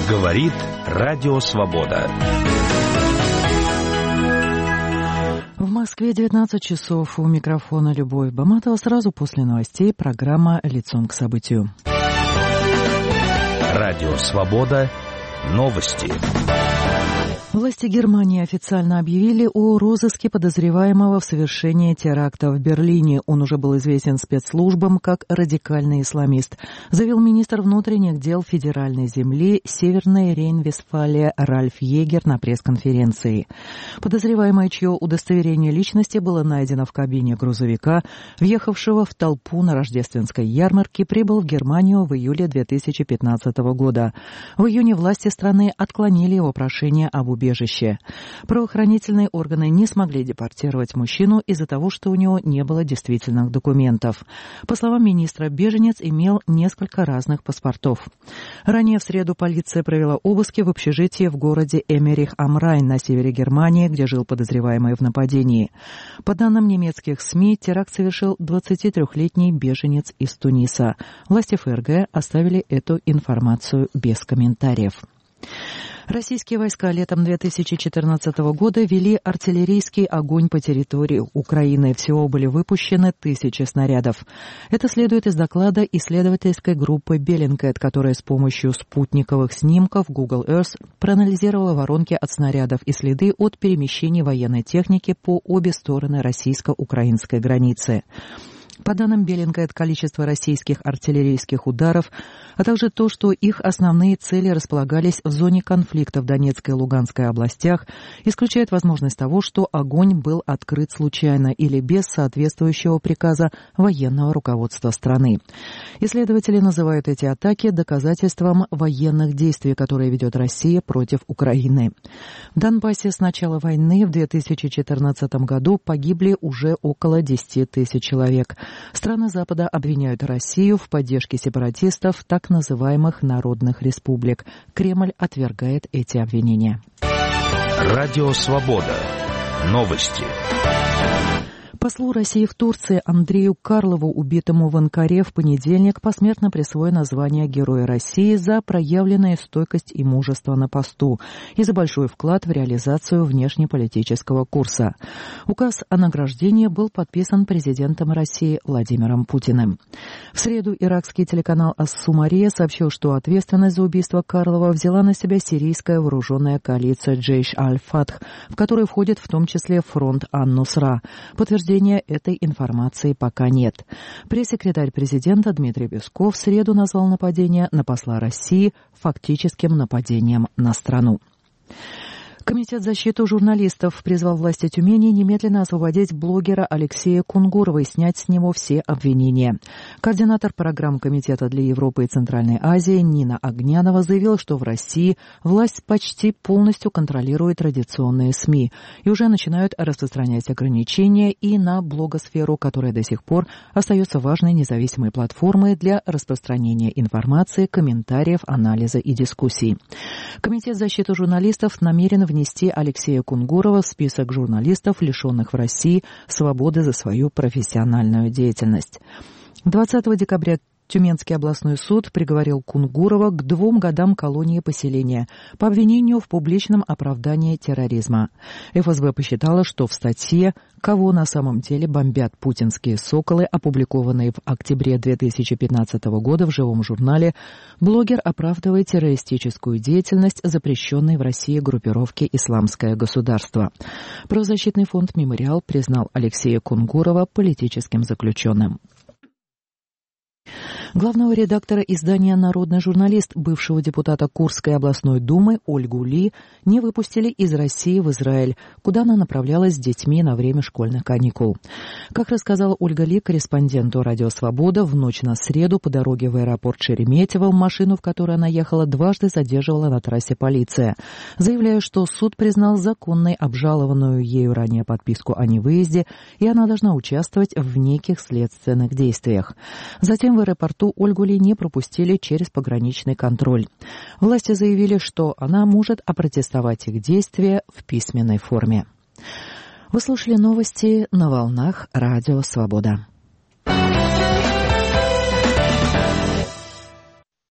Говорит Радио Свобода. В Москве 19 часов. У микрофона Любовь Баматова. Сразу после новостей программа «Лицом к событию». Радио Свобода. Новости. Власти Германии официально объявили о розыске подозреваемого в совершении теракта в Берлине. Он уже был известен спецслужбам как радикальный исламист, заявил министр внутренних дел федеральной земли Северной Рейн-Вестфалия Ральф Егер на пресс-конференции. Подозреваемый, чье удостоверение личности было найдено в кабине грузовика, въехавшего в толпу на рождественской ярмарке, прибыл в Германию в июле 2015 года. В июне власти страны отклонили его прошение об убежище. Правоохранительные органы не смогли депортировать мужчину из-за того, что у него не было действительных документов. По словам министра, беженец имел несколько разных паспортов. Ранее в среду полиция провела обыски в общежитии в городе Эмерих-ам-Райн на севере Германии, где жил подозреваемый в нападении. По данным немецких СМИ, теракт совершил 23-летний беженец из Туниса. Власти ФРГ оставили эту информацию без комментариев. Российские войска летом 2014 года вели артиллерийский огонь по территории Украины. Всего были выпущены 1000 снарядов. Это следует из доклада исследовательской группы Bellingcat, которая с помощью спутниковых снимков Google Earth проанализировала воронки от снарядов и следы от перемещений военной техники по обе стороны российско-украинской границы. По данным Bellingcat, количество российских артиллерийских ударов, а также то, что их основные цели располагались в зоне конфликта в Донецкой и Луганской областях, исключает возможность того, что огонь был открыт случайно или без соответствующего приказа военного руководства страны. Исследователи называют эти атаки доказательством военных действий, которые ведет Россия против Украины. В Донбассе с начала войны в 2014 году погибли уже около 10 тысяч человек. Страны Запада обвиняют Россию в поддержке сепаратистов так называемых народных республик. Кремль отвергает эти обвинения. Радио Свобода. Новости. Послу России в Турции Андрею Карлову, убитому в Анкаре в понедельник, посмертно присвоено звание Героя России за проявленную стойкость и мужество на посту и за большой вклад в реализацию внешнеполитического курса. Указ о награждении был подписан президентом России Владимиром Путиным. В среду иракский телеканал «Ас-Сумария» сообщил, что ответственность за убийство Карлова взяла на себя сирийская вооруженная коалиция Джейш аль-Фатх, в которой входит в том числе фронт Ан-Нусра. Подтверждения этой информации пока нет. Пресс-секретарь президента Дмитрий Песков в среду назвал нападение на посла России фактическим нападением на страну. Комитет защиты журналистов призвал власти Тюмени немедленно освободить блогера Алексея Кунгурова и снять с него все обвинения. Координатор программ Комитета для Европы и Центральной Азии Нина Огнянова заявила, что в России власть почти полностью контролирует традиционные СМИ и уже начинают распространять ограничения и на блогосферу, которая до сих пор остается важной независимой платформой для распространения информации, комментариев, анализа и дискуссий. Комитет защиты журналистов намерен внести Алексея Кунгурова в список журналистов, лишенных в России свободы за свою профессиональную деятельность. 20 декабря Тюменский областной суд приговорил Кунгурова к 2 годам колонии поселения по обвинению в публичном оправдании терроризма. ФСБ посчитала, что в статье «Кого на самом деле бомбят путинские соколы», опубликованной в октябре 2015 года в живом журнале, блогер оправдывает террористическую деятельность запрещенной в России группировки «Исламское государство». Правозащитный фонд «Мемориал» признал Алексея Кунгурова политическим заключенным. Главного редактора издания «Народный журналист», бывшего депутата Курской областной думы Ольгу Ли, не выпустили из России в Израиль, куда она направлялась с детьми на время школьных каникул. Как рассказала Ольга Ли корреспонденту «Радио Свобода», в ночь на среду по дороге в аэропорт Шереметьево машину, в которой она ехала, дважды задерживала на трассе полиция, заявляя, что суд признал законной обжалованную ею ранее подписку о невыезде, и она должна участвовать в неких следственных действиях. Затем в аэропорту Ольгу Ли не пропустили через пограничный контроль. Власти заявили, что она может опротестовать их действия в письменной форме. Вы слушали новости на волнах Радио Свобода.